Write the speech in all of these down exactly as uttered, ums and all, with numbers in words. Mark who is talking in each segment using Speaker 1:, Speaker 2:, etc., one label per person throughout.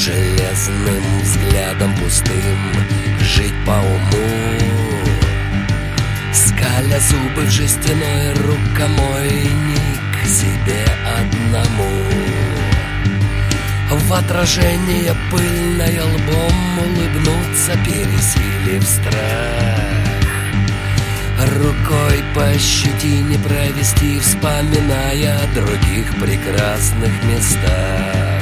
Speaker 1: железным взглядом пустым жить по уму, скаля зубы в жестяной рукомойник себе одному. В отражение пыльное лбом улыбнуться, пересилив страх, рукой по щетине провести, вспоминая о других прекрасных местах.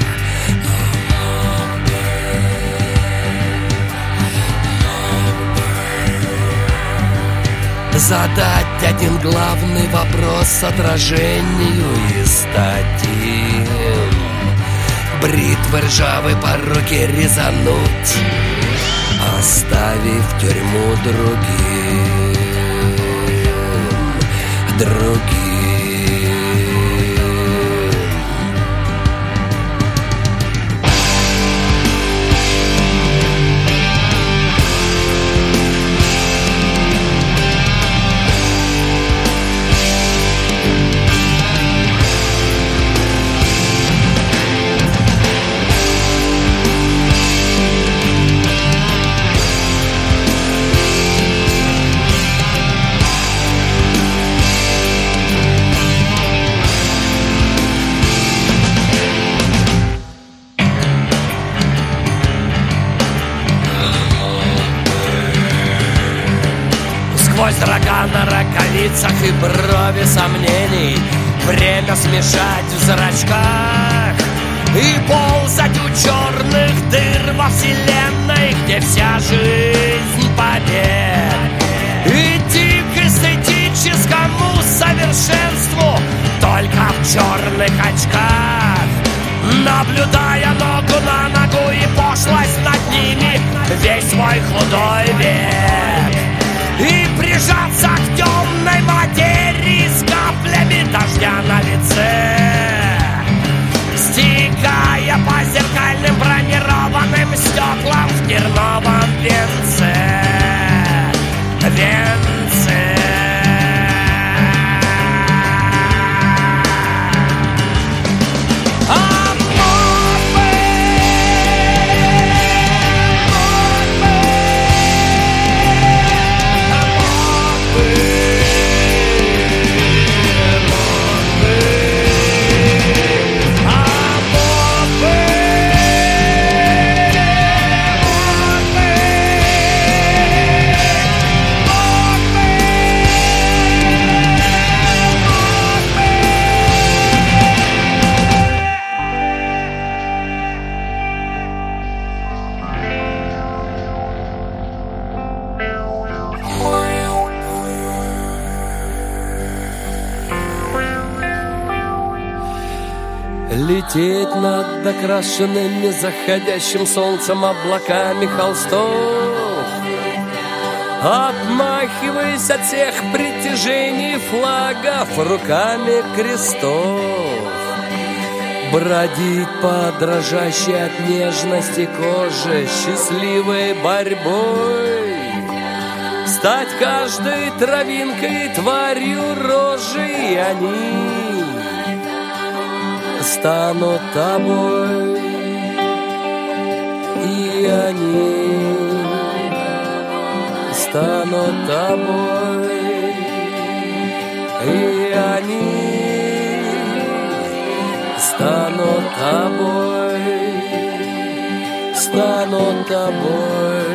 Speaker 1: Задать один главный вопрос отражению и стать им. Бритвы ржавой по руке резануть, оставив тюрьму другим, другим. Сквозь рога на роковицах и брови сомнений время смешать в зрачках и ползать у черных дыр во вселенной, где вся жизнь побед. Идти к эстетическому совершенству только в черных очках, наблюдая ногу на ногу и пошлость над ними весь свой худой век. И прижаться к темной материи с каплями дождя на лице, стекая по зеркальным бронированным стеклам в терновом венце, венце. Лететь над окрашенными заходящим солнцем облаками холстов, отмахиваясь от всех притяжений флагов руками крестов, бродить по дрожащей от нежности кожи счастливой борьбой, стать каждой травинкой тварью рожи, и они станут тобой, и они станут тобой, и они станут тобой, станут тобой.